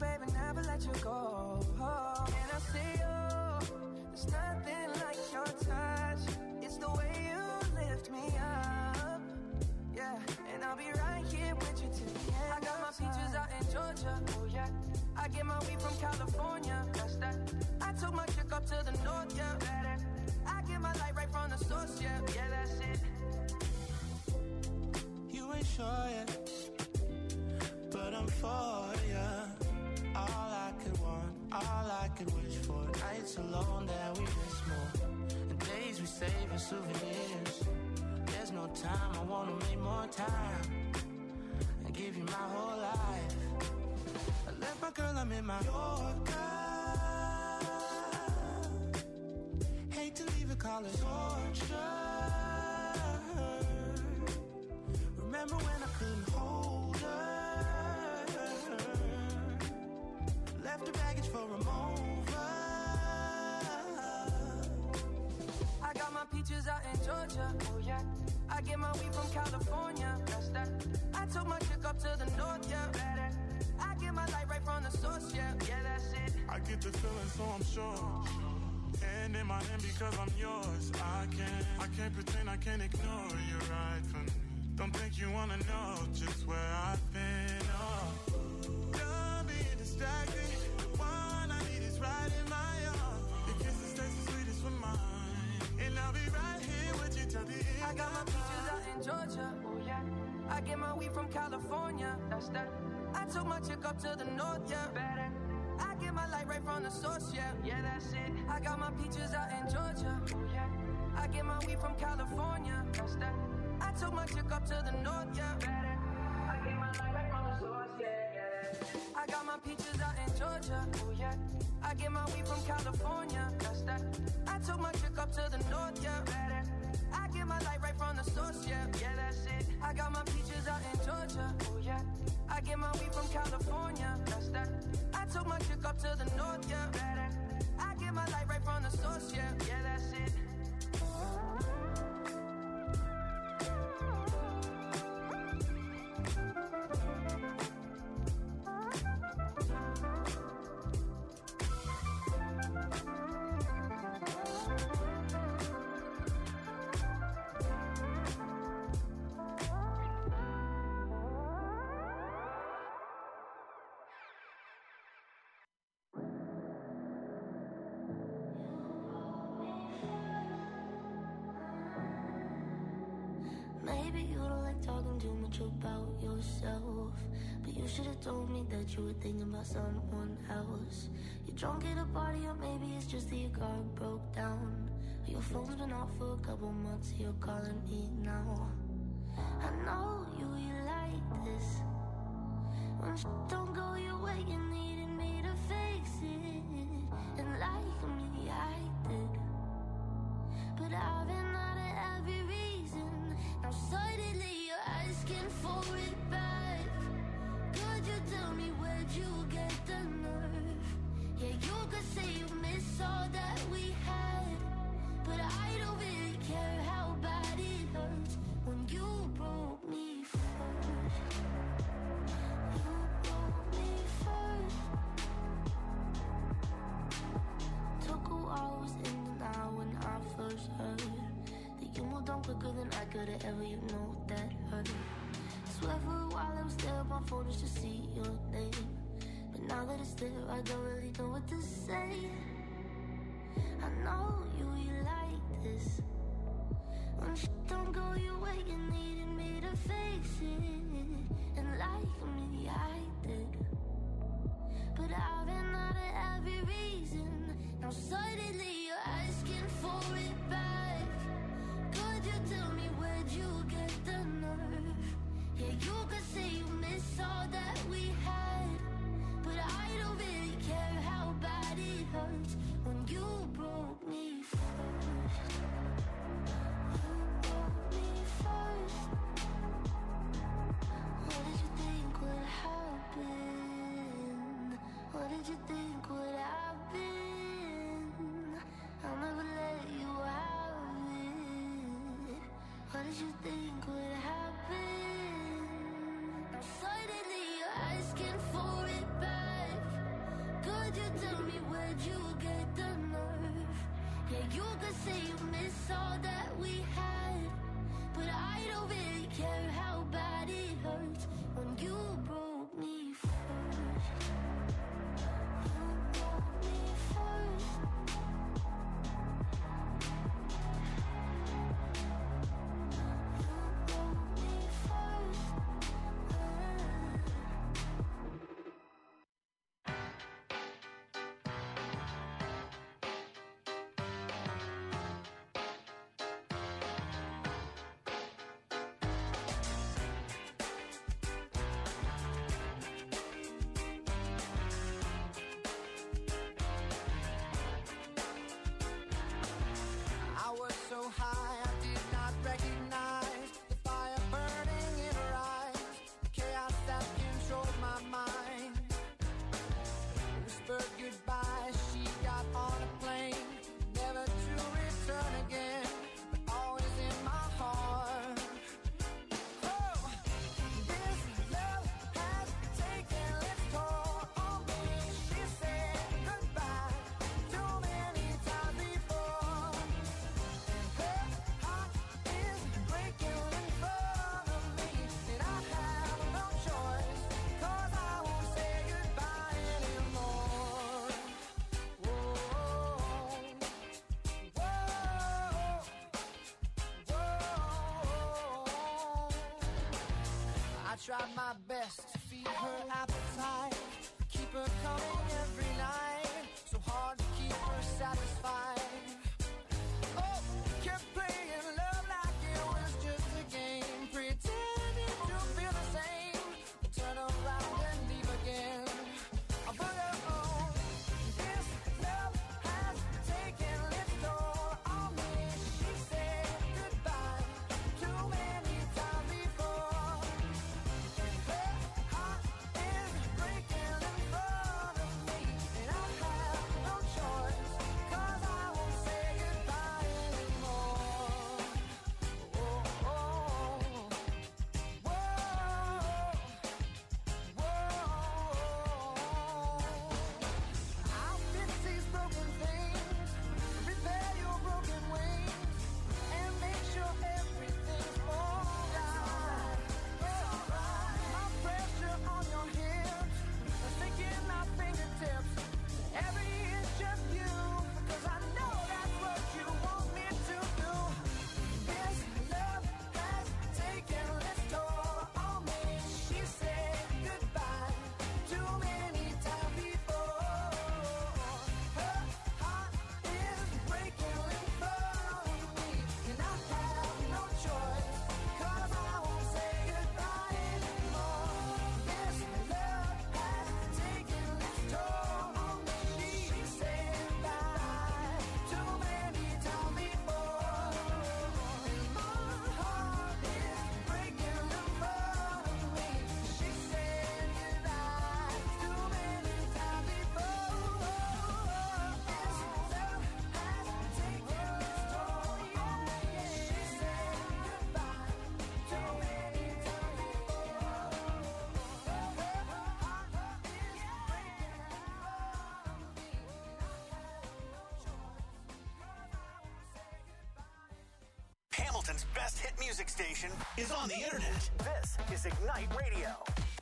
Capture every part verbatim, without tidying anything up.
baby, never let you go. Oh, and I say, oh, there's nothing like your touch. It's the way you lift me up. Yeah, and I'll be right here with you till the end. I got my peaches out in Georgia. Oh yeah, I get my weed from California. That's that. I took my chick up to the north. Yeah, better. I get my light right from the source. Yeah, yeah, that's it. You ain't sure yet, but I'm for ya. All I could want, all I could wish for. Nights alone that we miss more, and days we save as souvenirs. There's no time, I wanna make more time and give you my whole life. I left my girl, I'm in my Yorker. Hate to leave it, call it torture. Remember when I couldn't hold her? Left the baggage for a mover. I got my peaches out in Georgia. Oh yeah, I get my weed from California. That's that. I took my chick up to the north. Yeah, better. I get my light right from the source. Yeah, yeah, that's it. I get the feeling, so I'm sure. Hand in my hand because I'm yours. I can't, I can't pretend, I can't ignore you right from me. Don't think you wanna know just where I've been. Oh, done being distracted. The one I need is right in my arms. Your kisses taste the sweetest with mine, and I'll be right here with you till the end. I got my peaches out in Georgia. Oh yeah, I get my weed from California. That's that. I took my chick up to the north. Yeah, better. I get my light right from the source. Yeah, yeah, that's it. I got my peaches out in Georgia. Oh yeah, I get my weed from California. That's that. I took my chick up to the north, yeah, better. I get my light right from the source, yeah, yeah. I got my peaches out in Georgia, oh yeah. I get my weed from California, that's that. I took my chick up to the north, yeah, better. I get my light right from the source, yeah, yeah, that's it. I got my peaches out in Georgia, oh yeah. I get my weed from California, that's that. I took my chick up to the north, yeah, better. I get my light right from the source, yeah, yeah, that's it. About yourself, but you should have told me that you were thinking about someone else. You're drunk at a party, or maybe it's just that your car broke down. Or your phone's been off for a couple months, so you're calling me now. I know you, you like this. When shit don't go your way, you needed me to fix it. And like me, I did. But I've been out of every reason. Now suddenly you're asking for it back. Could you tell me where'd you get the nerve? Yeah, you could say you miss all that we had, but I don't really care how bad it hurts when you broke me first. You broke me first. Took a while, was in denial when I first heard that you moved on quicker than I could've ever, you know that hurt. Swear for a while I was there on my phone just to see your name, but now that it's there I don't really know what to say. I know you, you like this. When shit don't go your way, you needed me to fix it. And like me, I did. But I've been out of every reason. Now suddenly you're asking for it back. Could you tell me where'd you get the nerve? Yeah, you could say you miss all that we had, but I don't really care how bad it hurts when you broke me first. You broke me first. What did you think would happen? What did you think would happen? I'll never let you have it. What did you think would happen? Now suddenly you're asking for it back. Could you tell me where'd you get the nerve? Yeah, you could say you miss all that we had, but I don't really care how bad it hurts when you broke me first. You broke me first. You broke me first. I was so high, I did not recognize the fire burning in her eyes, the chaos that controlled my mind. Whispered goodbye, she got on a plane, never to return again, but always in my heart. Oh, this love has taken its toll on me. She said goodbye too many times before. Her heart is breaking in front of me, and I have no choice, 'cause I won't say goodbye anymore. Whoa, whoa, whoa. I tried my best to feed her appetite, keep her coming every night, so hard to keep her satisfied. Oh, kept playing love like it was just a game, pretending to feel the same, but turn around and leave again. I put her on. This love has taken its toll on me. She said goodbye too many times before, and her heart is breaking in front of me, and I have no choice, 'cause I won't say goodbye anymore. Oh, oh, whoa, whoa. I'll fix these broken things, repair your broken wings, and make sure everything's alright. My pressure on your hips, sinking my fingertips, every inch of you, 'cause I know that's what you want me to do. This love has taken its toll on me. She said goodbye too many times before. Her heart is breaking in front of me, and I have no choice, 'cause I won't say goodbye anymore. This love has taken its toll on me. She said goodbye too many times before, and my heart is breaking in front of me. She said goodbye too many times before. This love has taken its toll on me. She said goodbye too many times before. Her heart is breaking in front of me, and I have no choice, 'cause I won't say goodbye. Hamilton's best hit music station is on the internet. This is Ignite Radio.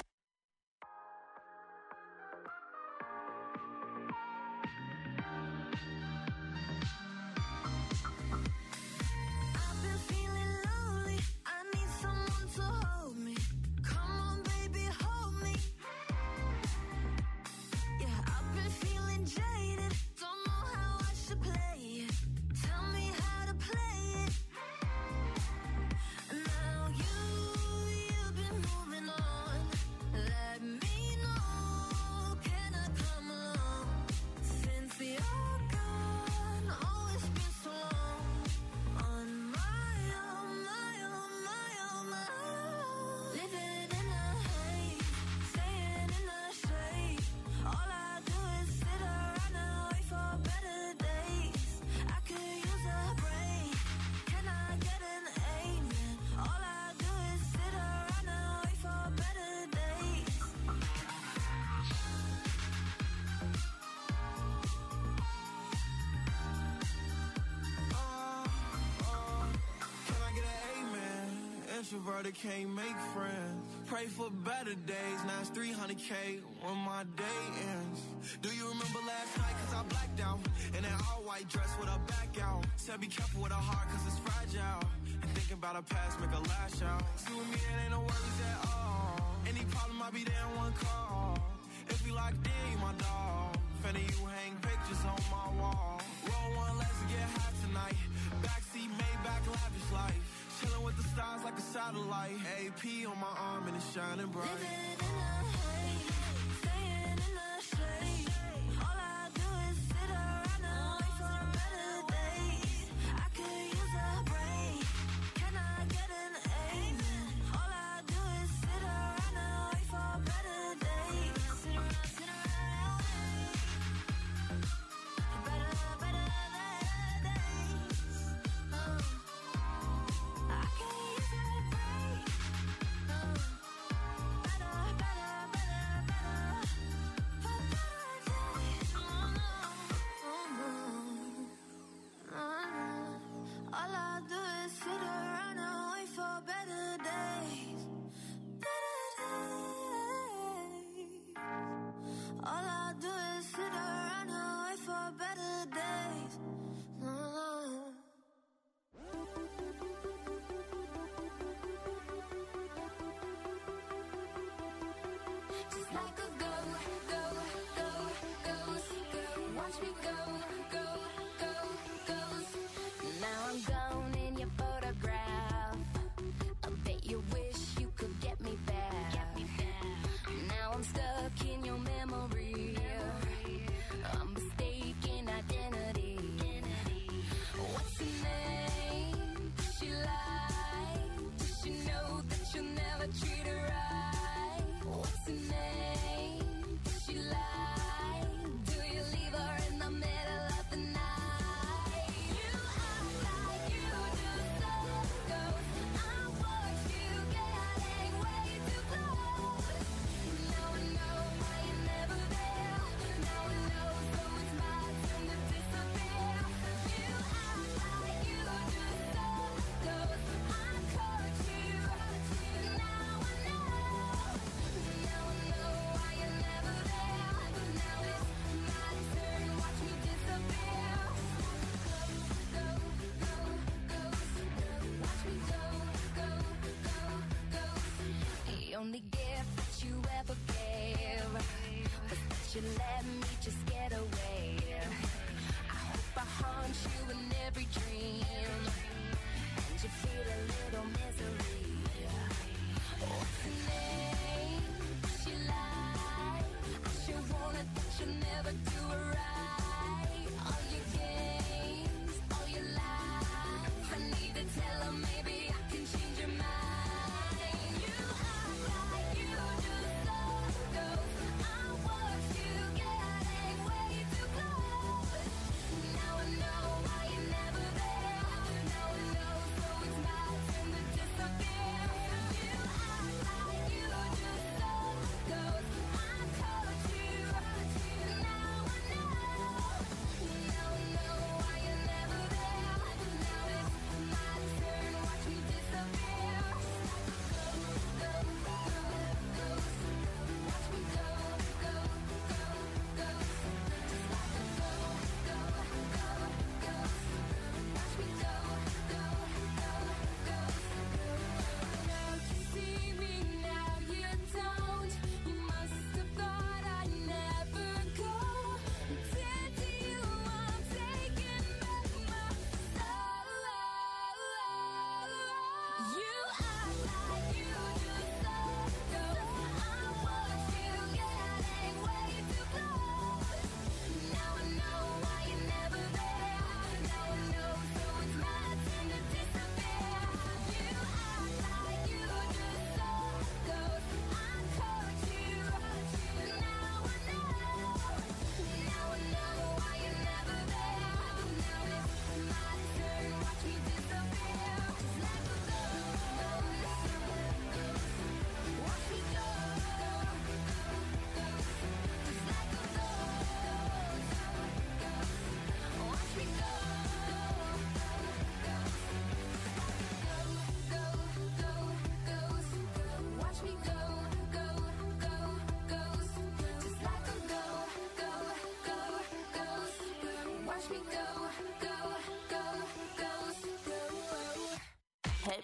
I've been feeling lonely, I need someone to hold me. Come on baby, hold me. Yeah, I've been feeling jaded, don't know how I should play it. Tell me how to play it. Now you, you've been moving on. Introverted can't make friends. Pray for better days. Now it's three hundred K when my day ends. Do you remember last night? Cause I blacked out. In that all white dress with her back out. Said be careful with her heart cause it's fragile. And thinking about her past make her lash out. See with me it ain't no worries at all. Any problem I be there in one call. If we locked in, you my dog. Finna you hang pictures on my wall. Roll one, let's get high tonight. Backseat, Maybach, lavish life. Chillin' with the stars like a satellite. A P on my arm and it's shining bright. Living in the haze, staying in the shade. All I do is sit around and wait for better days. I could use a break. Can I get an amen? All I do is sit around and wait for better days. Sit around, sit around and wait. Better, better, better days. Oh. I can use a break. Oh. Better, better, better.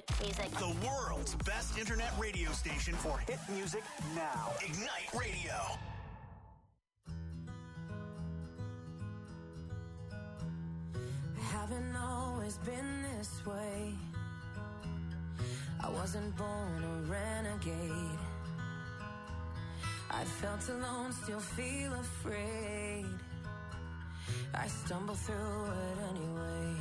music. The world's best internet radio station for hit music now. Ignite Radio. Haven't always been this way. I wasn't born a renegade. I felt alone, still feel afraid. I stumble through it anyway.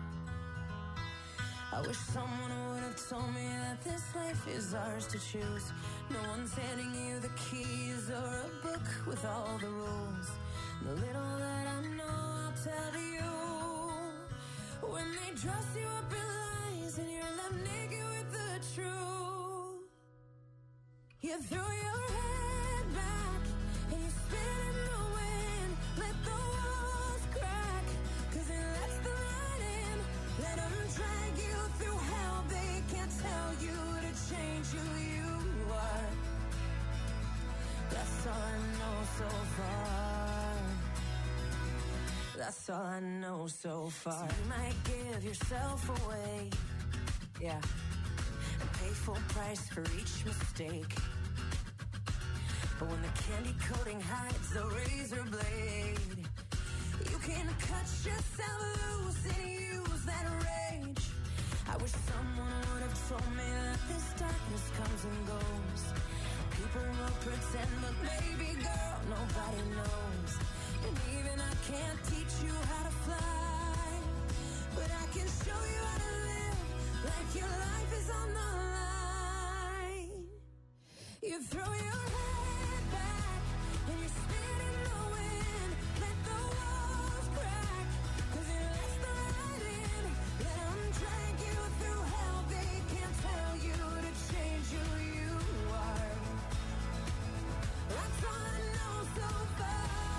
I wish someone would have told me that this life is ours to choose. No one's handing you the keys or a book with all the rules. The little that I know I'll tell to you. When they dress you up in lies and you're left naked with the truth, you throw your head back and you spin in the wind. Let the walls crack, cause it lets the light in. Let them drag you through hell. They can't tell you to change who you are. That's all I know so far. That's all I know so far. So you might give yourself away, yeah, and pay full price for each mistake. But when the candy coating hides the razor blade, you can cut yourself loose and use that rage. I wish someone would have told me that this darkness comes and goes. People will pretend, but baby girl, nobody knows. And even I can't teach you how to fly, but I can show you how to live like your life is on the line. You throw your head back and you spin in the wind. Let the walls crack, cause it lets the light in. Let them drag you through hell. They can't tell you to change who you are. That's all I know so far.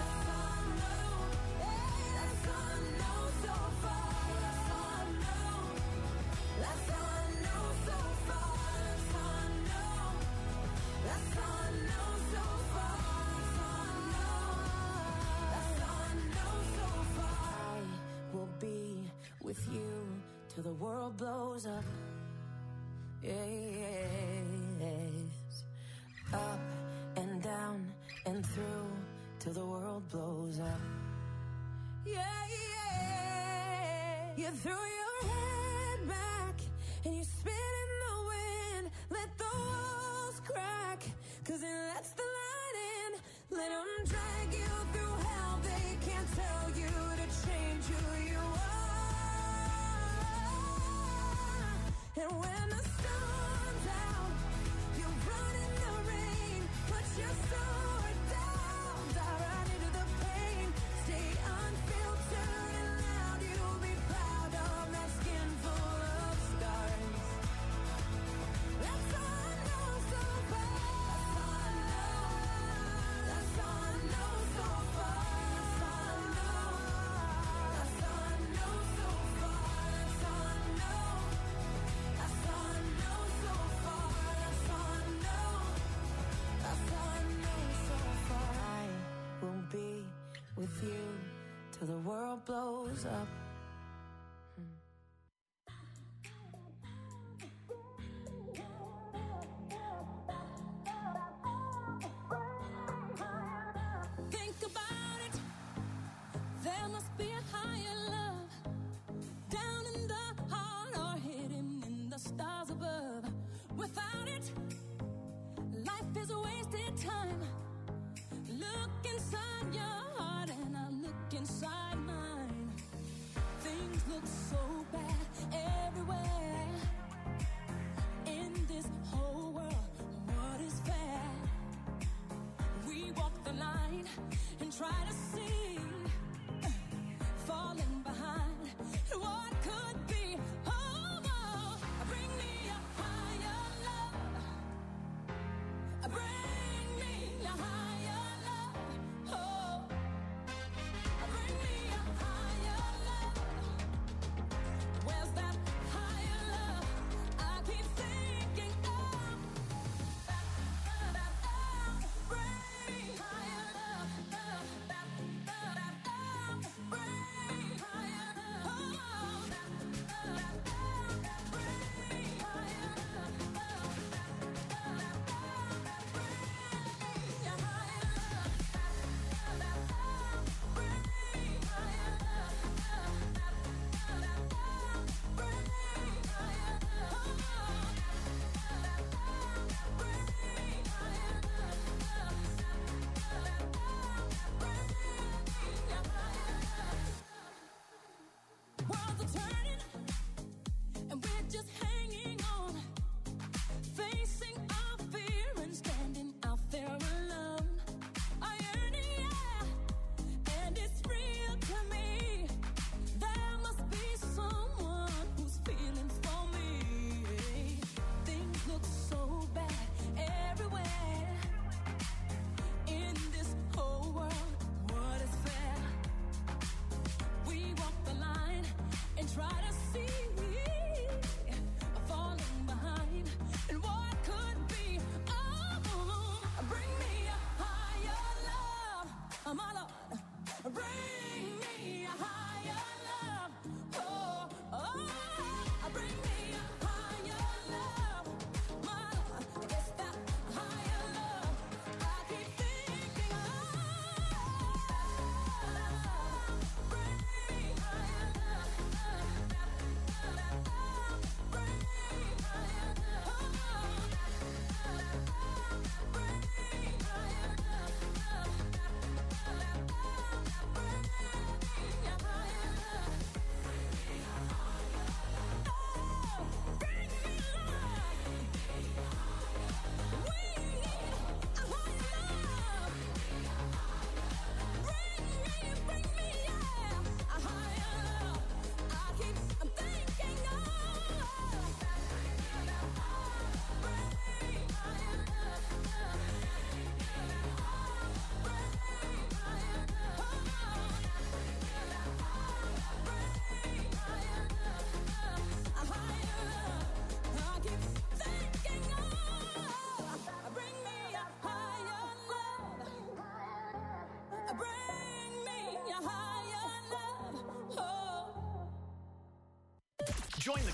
With you till the world blows up. Yes. Up and down and through till the world blows up. Yeah, yeah. You throw your head back and you spin in the wind. Let the walls crack, cause it lets the light in. Let them drag you through hell. They can't tell you to change who you are. And when the sun's out, you run in the rain. Put your sword down, dive right into the pain. Stay unfiltered and loud. You'll be proud of that skin full of scars. That's all I know so far. That's all I know so far. That's all I know. That's all I know so far. That's all I know. That's all I know so far. That's all I know. That's all I know so far. I will be with you till the world blows up. Think about it. There must be a higher love down in the heart or hidden in the stars above. Without it, life is a wasted time. Look inside your heart and I look inside mine. Things look so bad everywhere. In this whole world, what is fair? We walk the line and try to see, falling behind what could be. Oh, oh, bring me a higher love. Bring me a higher love. Oh, bring me a higher love. Where's that higher love? I keep thinking of. Bring me higher love.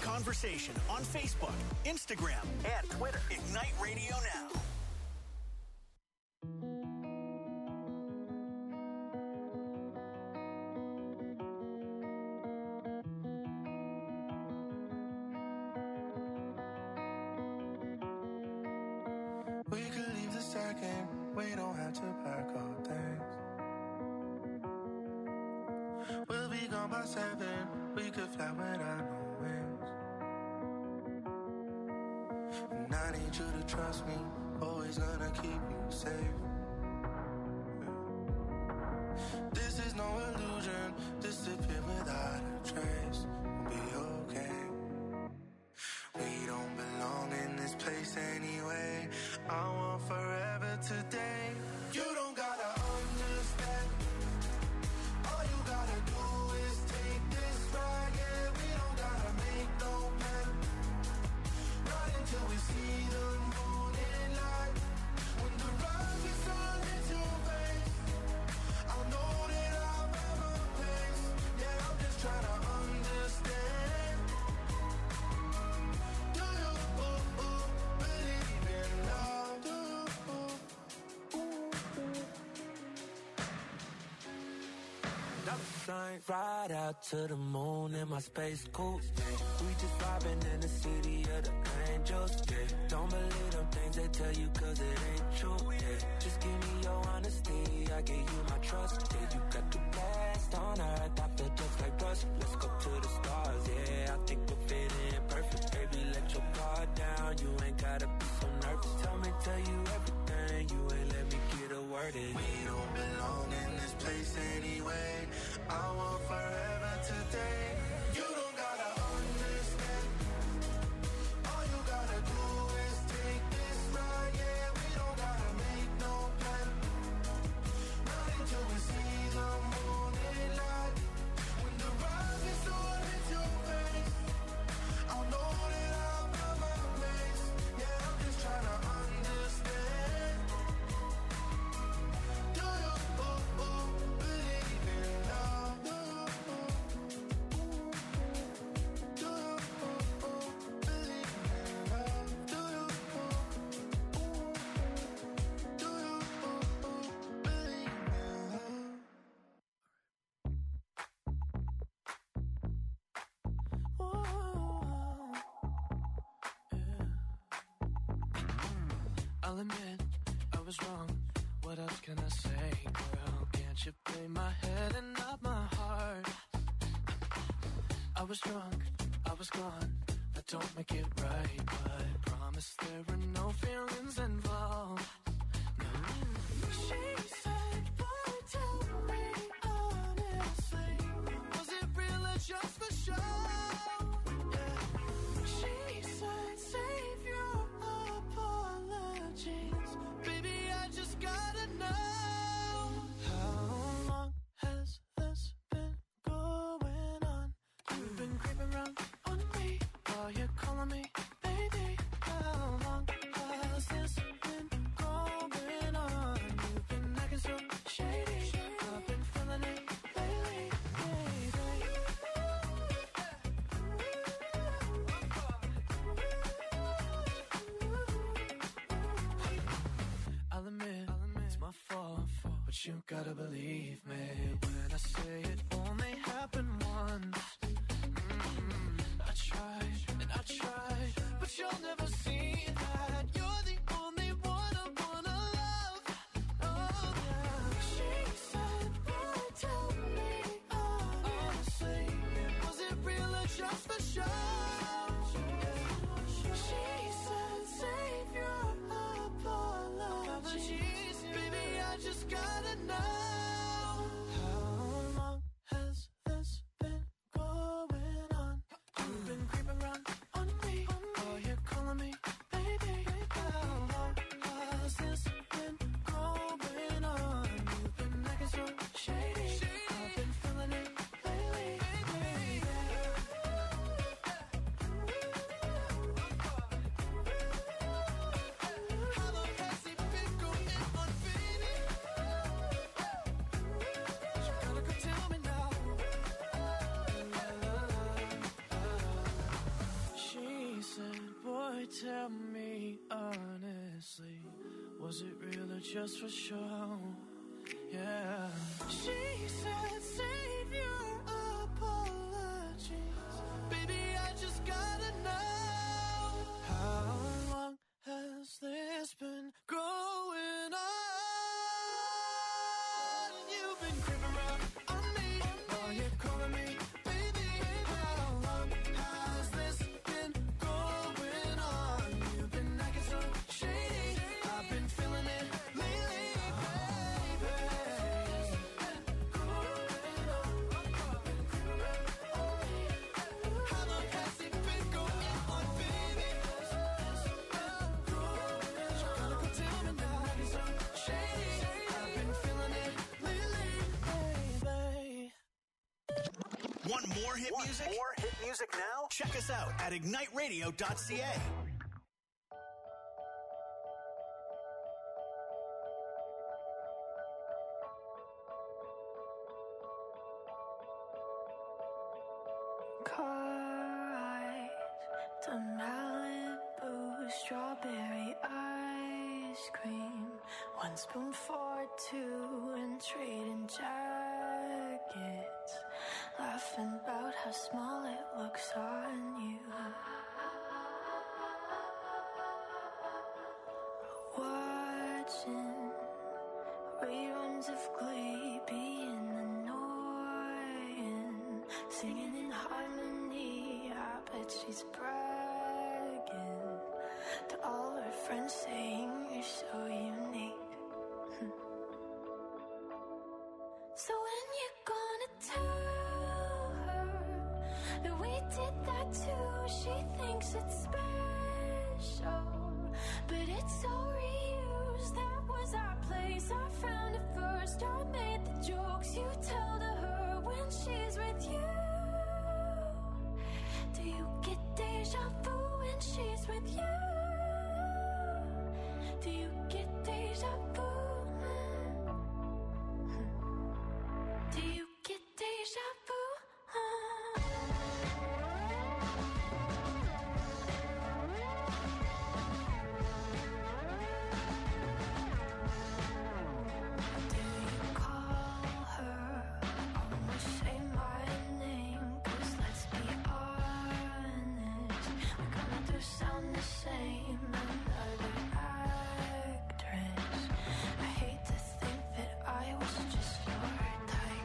conversation on Facebook, Instagram, and Twitter. Ignite Radio Now. We could leave the second, we don't have to pack our things. We'll be gone by seven, we could fly without no wings. And I need you to trust me, always gonna keep you safe. This is no illusion, disappear without a trace. We'll be okay. We don't belong in this place anyway. I want forever today. You don't gotta understand. All you gotta do is take this ride. Yeah, we don't gotta make no plan. Right until we see the morning light. When the rise is on into your face, I'll know that I'll have a place. Yeah, I'm just trying to understand. Do you ooh, ooh, believe in love? Do you ooh, ooh, ooh. Night, ride out to the moon in my space coupe. Yeah. We just vibing in the city of the angels. Yeah. Don't believe them things they tell you cause it ain't true. Yeah. Just give me your honesty, I give you my trust. Yeah, you got the best on earth, I feel just like Russ. Let's go to the stars, yeah, I think we'll fit in perfect. Baby, let your guard down, you ain't gotta be so nervous. Tell me, tell you everything, you ain't let me get a word in. We don't belong in this place anyway. I want forever today. You don't gotta understand. All you gotta do is take this ride. Yeah, we don't gotta make no plan. Not until we see the morning light. When the rise is on into your face, I'll know that I'll find my place. Yeah, I'm just trying to understand. Do you ooh, ooh, believe in love? Do you ooh, ooh, do you ooh, ooh, believe in love? Do you ooh, ooh, do you ooh, ooh, believe in love? I'll admit I was wrong. What else can I say, girl? Can't you play my head and not my heart? I was drunk, I was gone. That don't make it right, but promise there were no feelings involved. No. She said, boy, tell me honestly, was it real or just for show? Yeah. She said, save your apologies. Baby, I just gotta know. How long has this been going on? You've been creeping around on me while you're calling me baby. How long has this been going on? You've been acting so shady. I've been feeling it lately, baby. I'll admit, it's my fault, but you gotta believe me when I say it only happened once. Mm, I tried and I tried, but you'll never see that. You're the only one I wanna love. Oh yeah. She said, boy, tell me honestly, was it real or just for show? She said, save your apologies. Baby, I just gotta know. How long has this been going on? You've been creeping around on me while you're calling me tell me honestly, was it real or just for show? Yeah. She said, save your apologies. Baby, I just gotta know, how long has this been going on? You've been creeping around on me while you're calling me baby. How long has this been going on? You've been acting so shady, I've been feeling it lately, baby. How long has it been going on, baby? Gotta go tell me now, acting so shady, I've been feeling it lately, baby. Want more hit music? More hit music now? Check us out at ignite radio dot c a. Car eyes to Malibu, strawberry ice cream. One spoon for two and trading jackets. Laughing about how small it looks on you. Watching reruns of Glee being annoying. Singing in harmony, I bet she's bragging to all her friends, saying you're so unique. So when you gonna tell her that we did that too? She thinks it's special, but it's so reused. That was our place, I found it first. I made the jokes you tell to her when she's with you. Do you get deja vu when she's with you? Do you get deja vu? Do you get deja vu? Do you call her? Almost say my name, 'cause let's be honest, we kinda do sound the same. Another actress. I hate to think that I was just your type.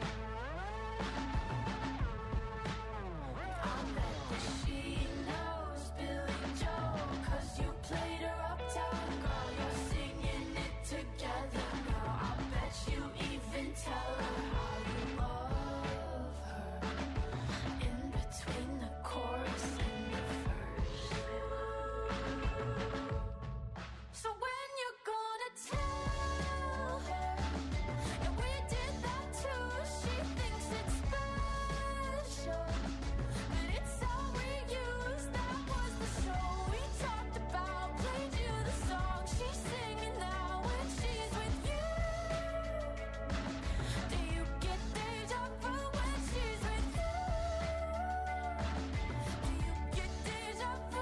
I bet that she knows Billy Joel, 'cause you played her uptown girl. You're singing it together now. I bet you even tell her how you love her in between the chorus and the verse. So when you're gonna tell her that we did that too? She thinks it's special, but it's all reused. That was the show we talked about. Played you the song she's singing now when she's with you. Do you get deja vu when she's with you? Do you get deja vu?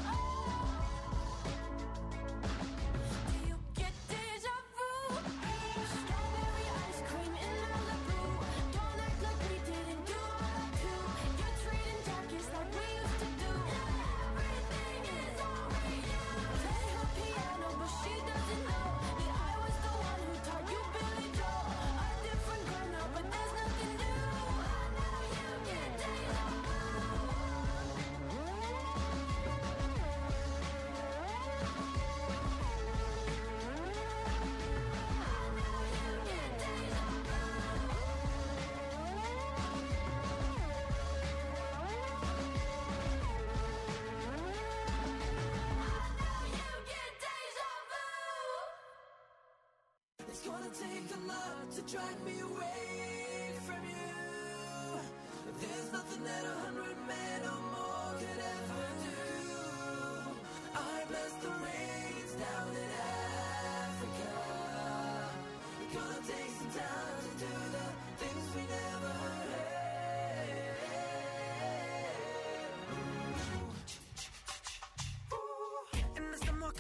Do you get deja vu? Strawberry ice cream in Malibu. Don't act like we didn't do that too. You're treating jackets like we used to do. Everything is all reused. Play her piano, but she doesn't know that I was the one who taught you Billy Joel. A different girl now, but there's nothing new. I know you get deja vu. It's gonna take a lot to drag me away from you. There's nothing that a hundred men or more could ever do. I bless the rains down in Africa. It's gonna take some time to do the things we never had. Ooh.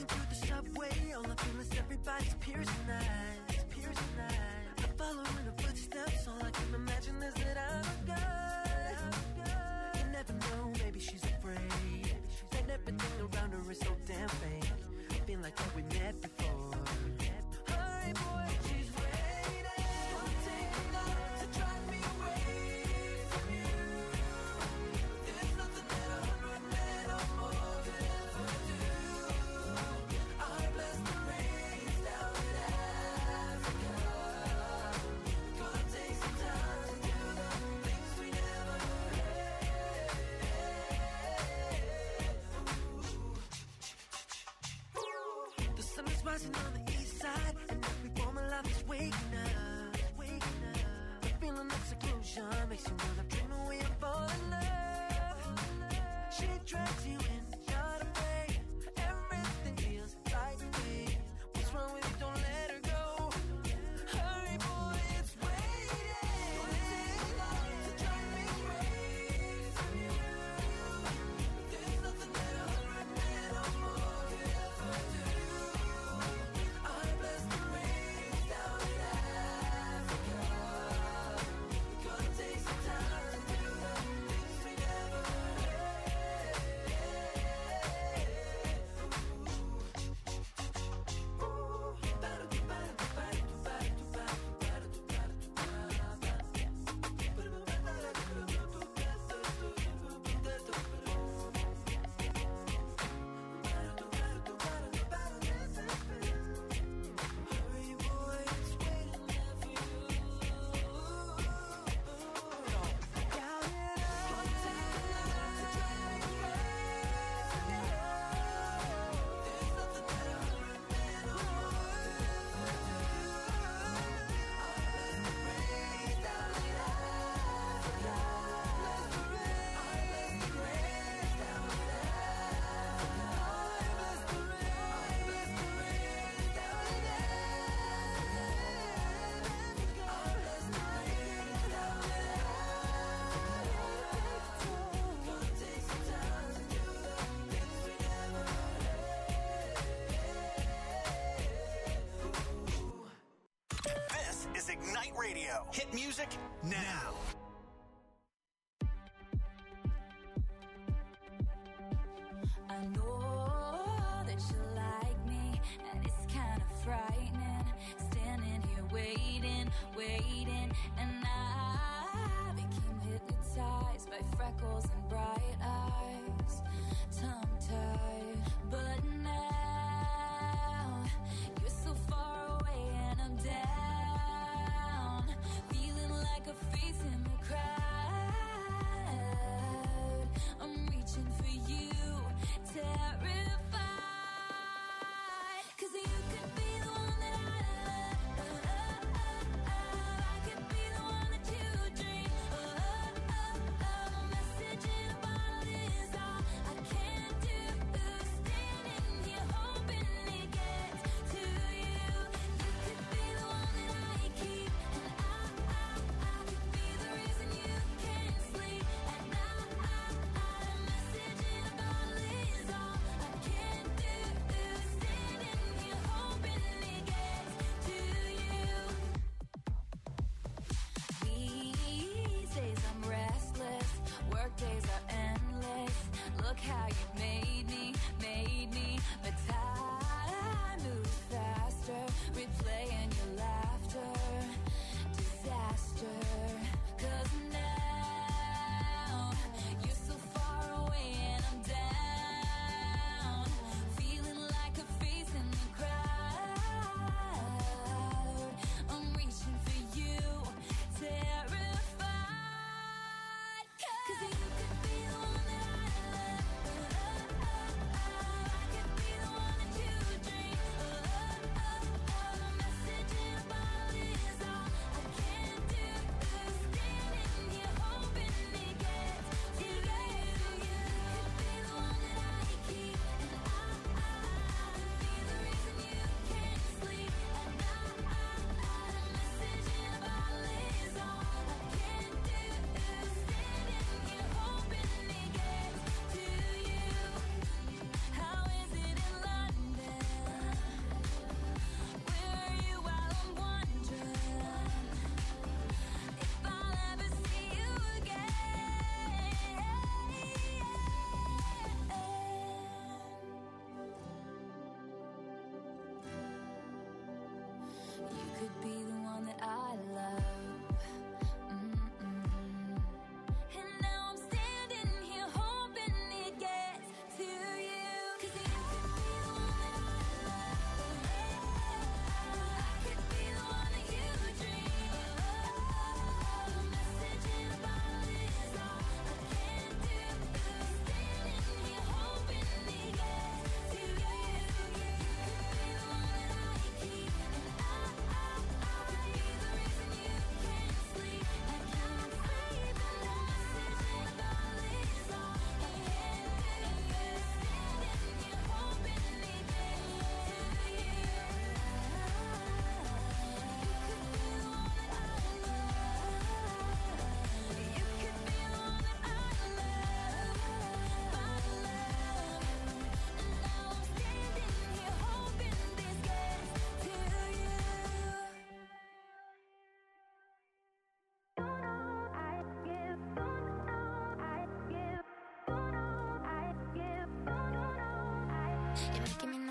Walking through the subway, all I feel is everybody's piercing eyes, piercing eyes. I'm following her footsteps, all I can imagine is that I'm a guy. You never know, maybe she's afraid, that everything around her is so damn fake. I feel like that we met before. Hey boy, she's waiting. Gonna take enough to drive me away from you. There's nothing that a hundred men or more could ever do. I bless the rains down in Africa. Gonna take some time to do the things we never had. The sun is rising on the east side, and every form of life is waking up, waking up. The feeling of seclusion makes you wanna dream away and fall in love. She drags you in, not afraid. Everything feels right to me. What's wrong with you? Don't let her go. Hurry, boy, it's waiting. To drive me away from you. There's nothing that a hundred men or more could ever do. I bless the rains down in Africa. Gonna take some time to do the things we never Hurry, boy, it's waiting there for you. Count it up. Gonna take enough to drive me away from you. There's nothing that a hundred men or more could ever do. I bless the rains down in Africa. Bless the rain. I bless the rains down in Africa. I bless the rain. I bless the rains down in Africa. I bless the rains down in Africa. Gonna take some time to do the things we never This is Ignite Radio. Hit music now. I know that you like me, and it's kind of frightening. Standing here waiting, waiting, and I became hypnotized by freckles and bright eyes, tongue-tied. But now you're so far away, and I'm down, feeling like a face in the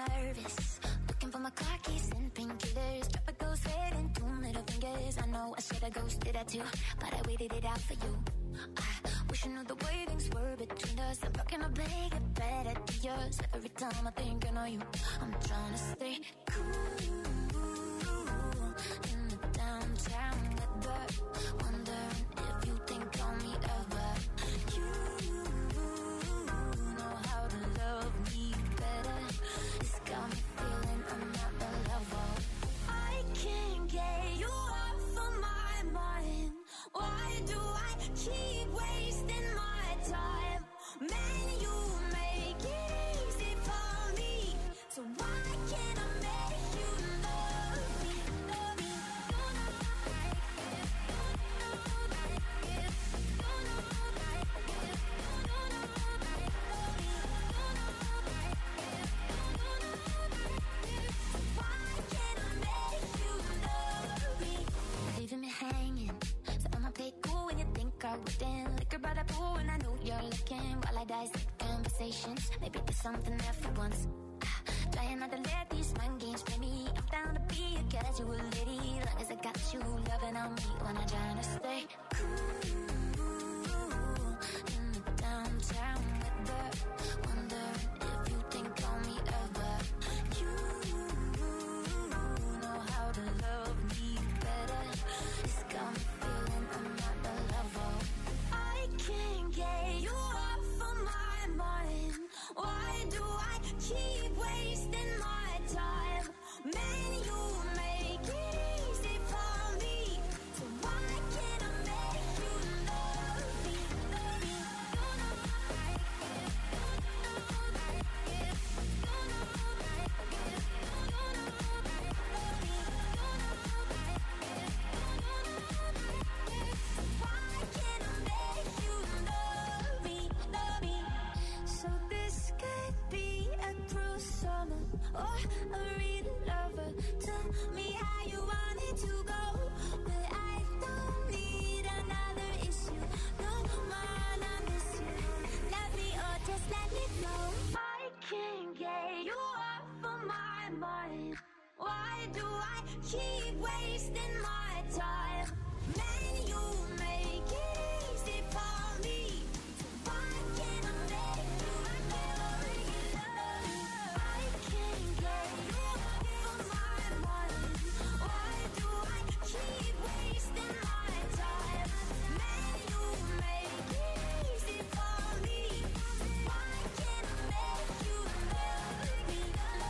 nervous. Looking for my car keys and painkillers. Drop a ghost head and two middle fingers. I know I should've ghosted that too, but I waited it out for you. I wish I knew the way things were between us. I'm talking a big, better to yours. Every time I think I know you, I'm trying to stay cool in the downtown weather. Wondering if you think on me ever. You know how to love me better. It's got me feeling I'm not the level. I can't get you off of my mind. Why do I keep wasting my time? Man, you make it easy for me. So why can't I make you love me? Love me. You know like it. You know like it. You know like it. You know like love me. You know like it. You know like it. Why can't I make you love me? Leaving me hanging. So I'ma play cool when you think I wouldn't. Liquor by the pool and I know you're looking. While I dissect conversations, maybe there's something there for once. Ah, trying not to let these mind games play me. I'm down to be a casual lady, long as I got you loving on me when I'm trying to stay cool in the downtown weather. Wondering if you think on me ever. You know how to love me better. It's got me feeling I'm not the level. I can't get you off of my mind. Why do I keep wasting my time? Man, you make it easy for me. So why can't I make you love me? Love me. You know like it. You know like it. You know like it. You know like love me. You know like it. You know like it. Why can't I make you love me? Love me. So this could be a cruel summer or a real lover. Tell me how you want it to go, but I don't need another issue. No man, I miss you. Love me or just let me go. I can't get you off of my mind. Why do I keep wasting my time? Man, you make it easy for me. Why can't I make you love me? I can't get you off of my mind. Why do I keep wasting my time? Man, you make it easy for me. Why can't I make you love me?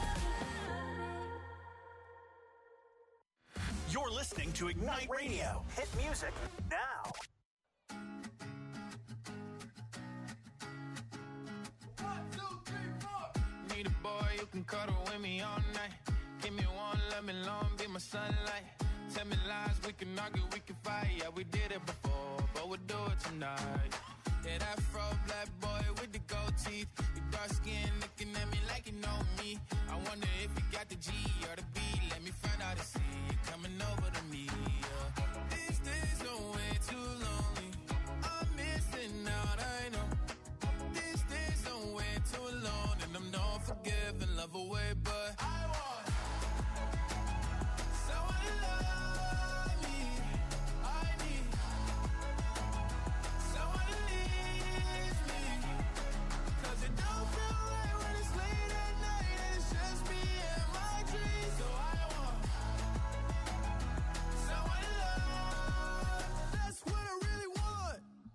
You're listening to Ignite Radio. Hit music now. Need a boy you can cuddle with me all night. Give me one, let me long, be my sunlight. Tell me lies, we can argue, we can fight. Yeah, we did it before, but we'll do it tonight. Yeah, that fro black boy with the gold teeth. Your dark skin looking at me like you know me. I wonder if you got the G or the B. Let me find out and see you coming over to me. Yeah. These days are way too lonely. I'm missing out, I know. These days are way too alone, and I'm not forgiving, love away, but I want someone to love me. I need someone to leave me, 'cause it don't feel right when it's late at night and it's just me and my dreams. So I want someone to love. That's what I really want.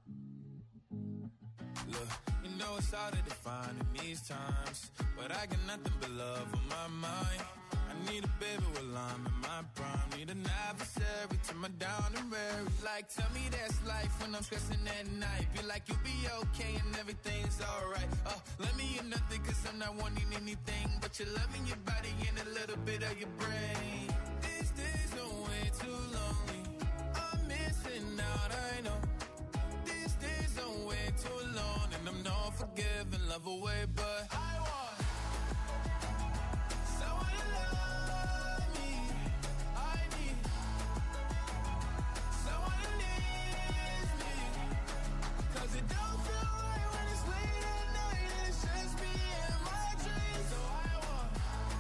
Look, you know it's hard to define in these times, but I got nothing but love on my mind. I need a baby while I'm in my prime. Need an adversary to my down and weary. Like, tell me that's life when I'm stressing at night. Be like, you'll be okay and everything's alright. Uh, let me hear nothing, 'cause I'm not wanting anything but your love in your body and a little bit of your brain. These days are way too lonely. I'm missing out, I know. These days are way too alone, and I'm not forgiving, love away, but I want someone to love me. I need someone to leave me, 'cause it don't feel right when it's late at night and it's just me and my dreams. So I want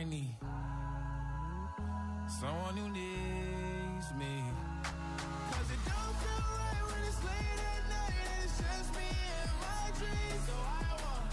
I need someone who needs me. Cause it don't feel right when it's late at night and it's just me and my dreams. So I want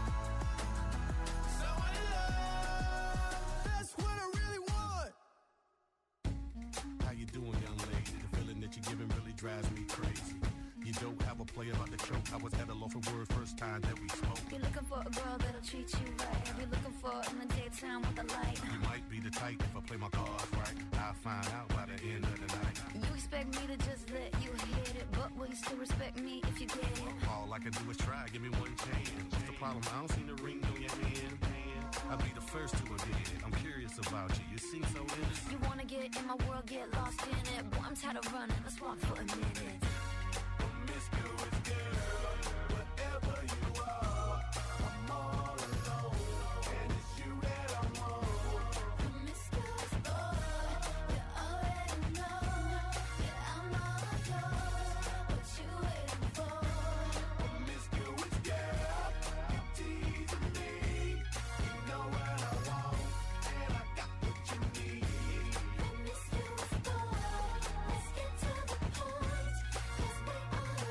someone to love. That's what I really want. How you doing, young lady? The feeling that you're giving really drives me crazy. You don't have a play about the choke. I was at a loss for words first time that we spoke. You're looking for a girl that'll treat you right. You're looking for in the daytime with the light. You might be the type if I play my cards right. I'll find out by the end of the night. You expect me to just let you hit it, but will you still respect me if you get it? All I can do is try, give me one chance. What's the problem? I don't see the ring on your hand. I'll be the first to admit it. I'm curious about you. You seem so innocent. You wanna get in my world, get lost in it. Boy, I'm tired of running. Let's walk for a minute. Promiscuous girl, whatever you are, I'm all alone, and it's you that I want. Promiscuous boy, you already know that I'm all yours. What you waiting for? Promiscuous girl, you teasing me. You know what I want, and I got what you need. Promiscuous boy, let's get to the point, 'cause we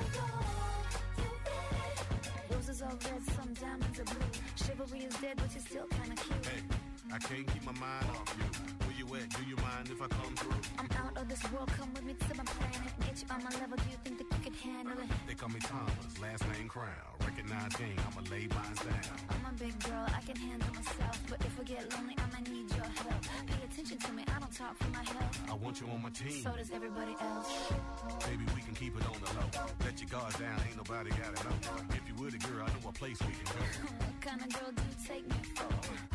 roses are red, some diamonds are blue. Chivalry is dead, but you're still kinda cute. Hey, I can't keep my mind off you. Where you at? Do you mind if I come through? I'm out of this world, come with me to my planet. Get you on my level, do you think that you can handle it? They call me Thomas, last name Crown. Recognize game, I'ma lay mine down. I'm a big girl, I can handle myself. But if I get lonely, I'ma need your help. Pay attention to me, I don't talk for my health. I want you on my team. So does everybody else. Baby, we can keep it on the low. Let your guard down, ain't nobody got it know. If you with a girl, I know a place we can go. What kind of girl do you take me for?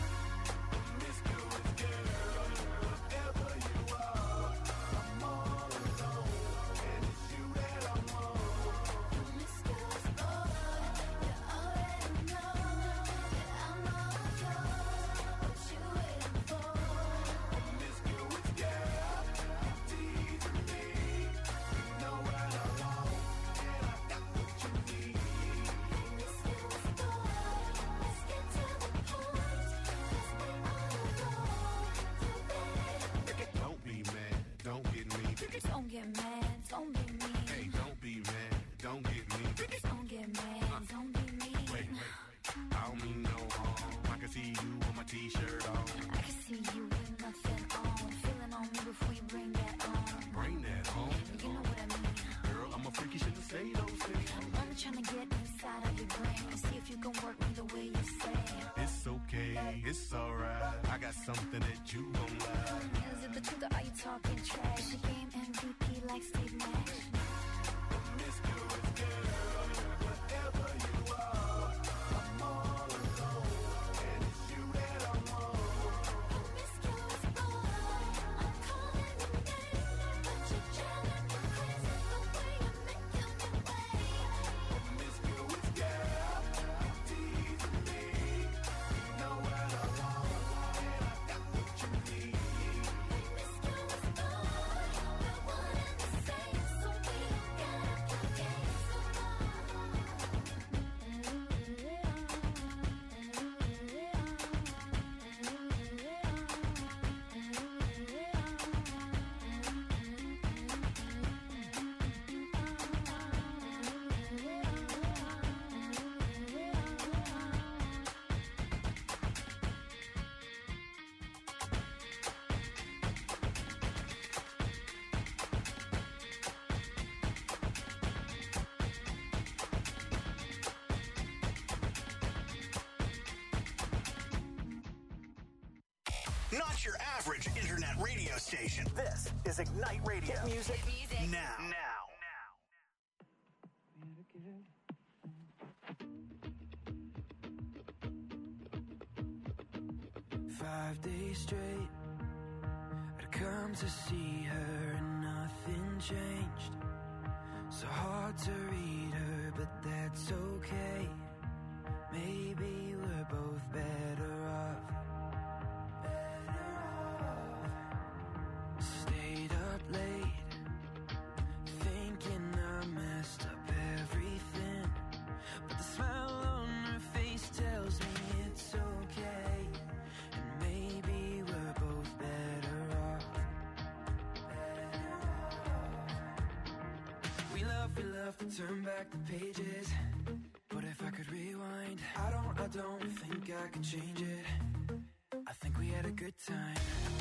Promiscuous girl, whatever you are, I'm all alone, and it's you that I want. Promiscuous boy, you already know that I'm all yours. What you waiting for? Promiscuous girl, you teasing me. You know what I want, and I got what you need. Promiscuous boy, let's get to the point, 'cause we all know you ready. Don't be mad, don't get me. Don't get mad, don't be mean. Hey, don't be mad, don't get me. Don't get mad, don't be mean. Wait, wait, I don't mean no harm. I can see you with my t-shirt on. I can see you with nothing on. Feeling on me before you bring that on. Bring that home. You know what I mean. Girl, I'm a freaky, shouldn't say those things. I'm only trying to get inside of your brain and see if you can work me the way you say. It's okay, it's alright. I got something that you gon' like. Is it the truth or are you talking trash? Is your game M V P like Steve Nash? Promiscuous girl, whatever you are, I'm all alone, and it's you that I want. Promiscuous boy, I'm calling your name, but you're driving me crazy the way you're making me wait. Promiscuous girl, you teasing me. You know what I want, and I got what you need. Promiscuous boy, we're one and the same, so we don't gotta play games no Not your average internet radio station. This is Ignite Radio. Hit music, now. Now. Five days straight, I'd come to see her and nothing changed. So hard to read her, but that's okay. Maybe we're both better off. Better off. Stayed up late, thinking I messed up everything. But the smile on her face tells me it's okay. And maybe love, we love to turn back the pages. But if I could rewind, I don't, I don't think I could change it. I think we had a good time.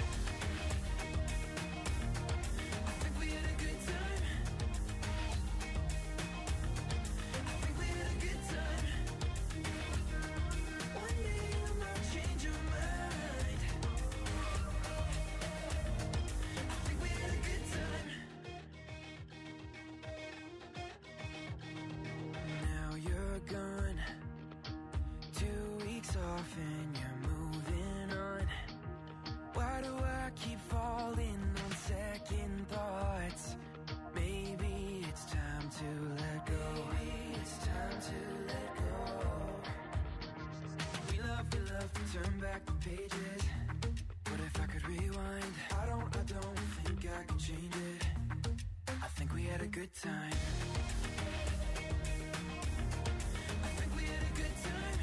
I think we had a good time. I think we had a good time. One day you might change your mind. I think we had a good time. Now you're gone, two weeks off and you're moving on. Why do I keep falling on second thoughts? Maybe it's time to let go. Maybe it's time to let go. We love, we love to turn back the pages. But if I could rewind, I don't, I don't think I could change it. I think we had a good time. I think we had a good time.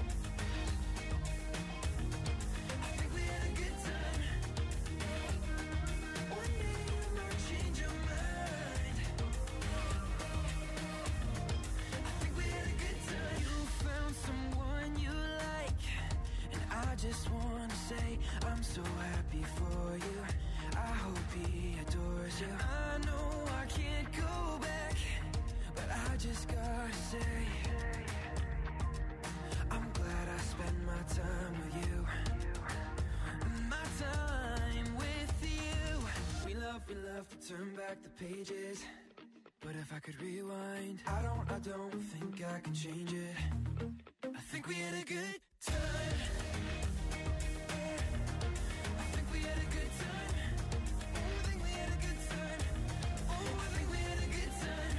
I think we had a good time. One day you might change your mind. I think we had a good time. You found someone you like, and I just wanna say I'm so happy for you. I hope he adores you. I know I can't go back, but I just gotta say I'm glad I spent my time with you. My time with you. We love, we love to turn back the pages. But if I could rewind, I don't, I don't think I can change it. I think we had a good time. I think we had a good time. Oh, I think we had a good time. Oh, I think we had a good time.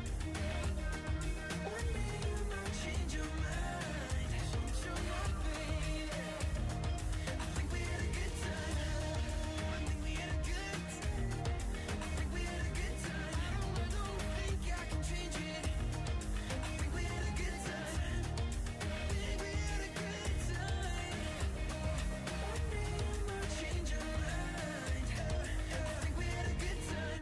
One day you might change your mind. Change your mind, baby. I think we had a good time. I think we had a good time. I think we had a good time. I don't, I don't think I can change it. I think we had a good time. I think we had a good time. One day you might change your mind. I think we had a good time.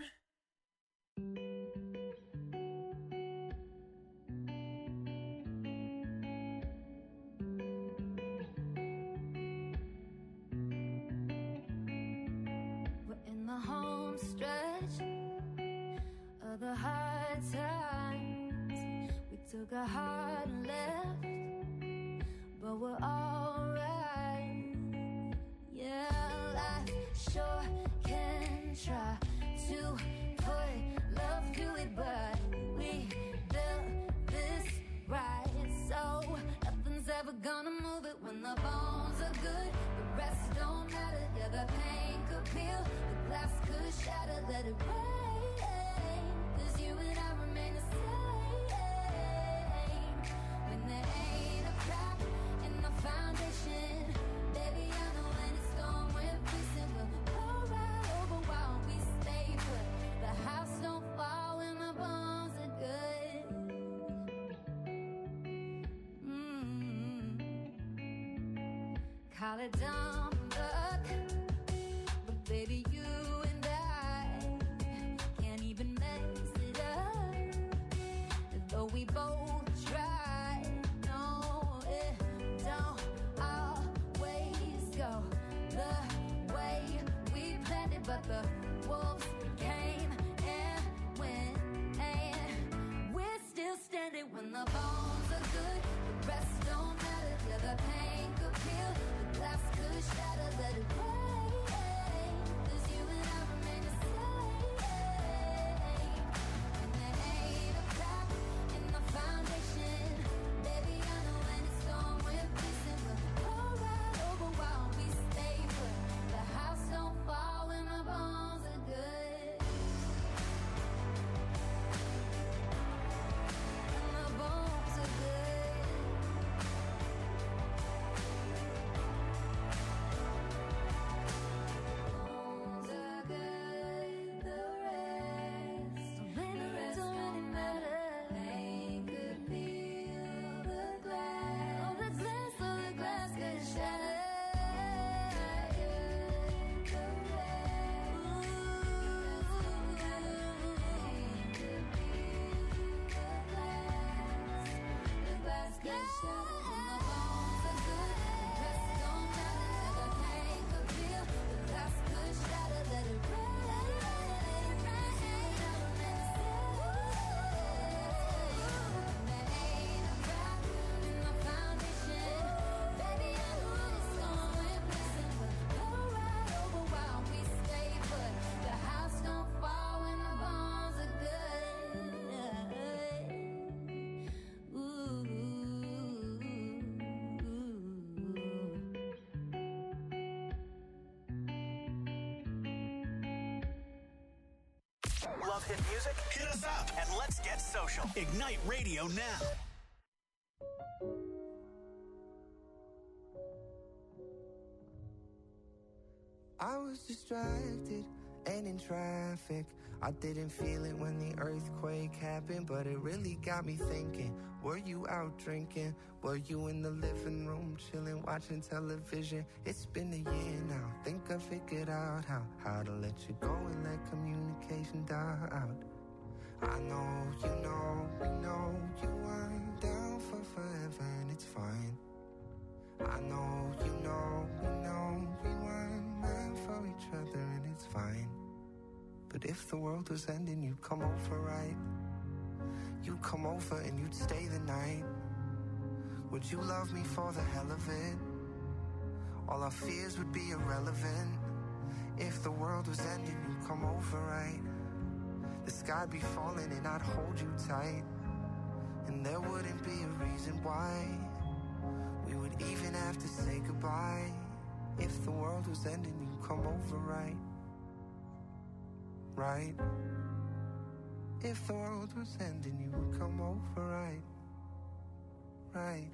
We're in the home stretch of the hard times. We took a hard left, but we're alright. Yeah, life sure can try to put love to it, but we built this right, so nothing's ever gonna move it. When the bones are good, the rest don't matter. Yeah, the pain could peel, the glass could shatter. Let it rain, 'cause you and I remain the same. When there ain't a crack in the foundation, baby, I know when it's storm, we're facing. We'll blow right over while we stay put. The house don't fall when the bones are good. Mm. Call it dumb luck, but baby, you and I can't even mess it up. Though we both try, no, it don't always go the way we planned it. But the wolves came and went, and we're still standing. When the bones are good, the rest don't matter. Yeah, the pain could peel, the glass could shatter. Let it rain, 'cause you and I remain the same. And there ain't a crack in the foundation. Love hit music? Hit us up and let's get social. Ignite Radio now. I was distracted and in traffic. I didn't feel it when the earthquake happened, but it really got me thinking. Were you out drinking? Were you in the living room chilling, watching television? It's been a year now. Think I figured out how how to let you go and let communication die out. I know, you know, we know you weren't down for forever, and it's fine. I know, you know, we know we weren't meant for each other, and it's fine. But if the world was ending, you'd come over, right? You'd come over and you'd stay the night. Would you love me for the hell of it? All our fears would be irrelevant. If the world was ending, you'd come over, right? The sky'd be falling and I'd hold you tight. And there wouldn't be a reason why we would even have to say goodbye. If the world was ending, you'd come over, right? Right? If the world was ending, you would come over, right? Right?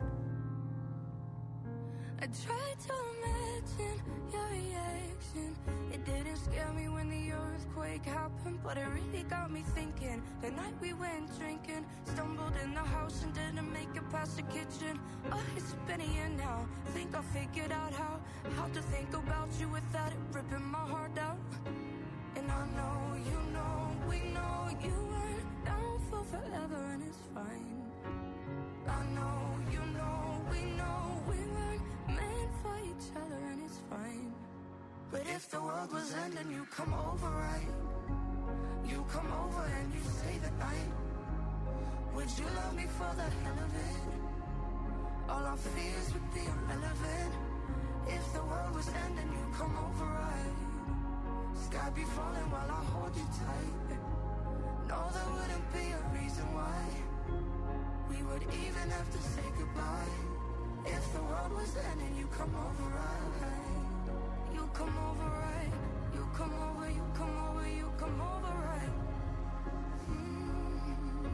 I tried to imagine your reaction. It didn't scare me when the earthquake happened, but it really got me thinking. The night we went drinking, stumbled in the house and didn't make it past the kitchen. Oh, it's been a year now. Think I figured out how How to think about you without it ripping my heart out. And I know, you know, we know you weren't down for forever, and it's fine. I know, you know, we know we weren't meant for each other, and it's fine. But if the world was ending, you come over, right? You come over and you stay the night. Would you love me for the hell of it? All our fears would be irrelevant. If the world was ending, you come over, right? Sky be falling while I hold you tight. No, there wouldn't be a reason why we would even have to say goodbye. If the world was ending, you come over, right? You come over, right? You come over, you come over, you come over, right? Mm.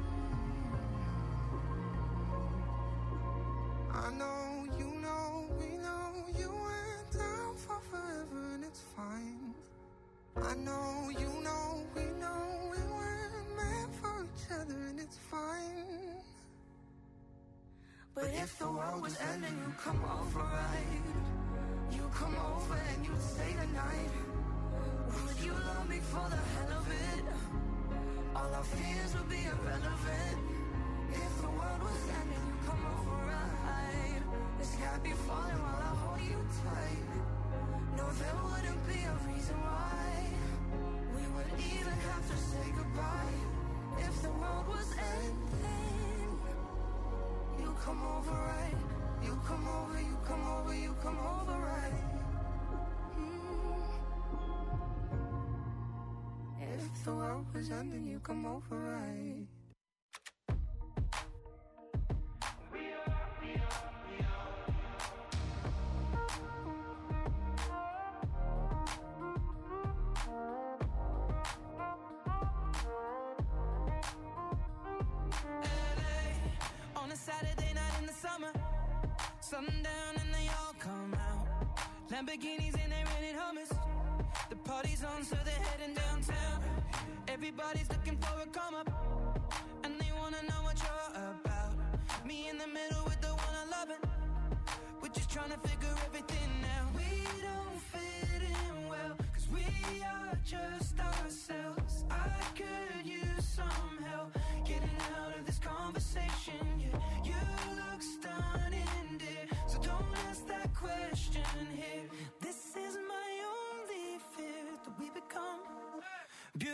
I know, you know, we know you went down for forever, and it's fine. I know, you know, we know we weren't meant for each other, and it's fine. But if the world was ending, you come over, right? You come over and you stay the night. Would you love me for the hell of it? All our fears would be irrelevant. If the world was ending, you come over, right? The sky be falling while I hold you tight. No, there wouldn't be a reason why we would even have to say goodbye. If the world was ending, you come over, right? You come over, you come over, you come over, right? Mm. If the world was ending, you come over, right? Saturday night in the summer, sundown and they all come out. Lamborghinis and they rented Hummers. The party's on, so they're heading downtown. Everybody's looking for a come up, and they wanna know what you're about. Me in the middle with the one I love it. We're just trying to figure everything out. We don't fit in well, cause we are just ourselves.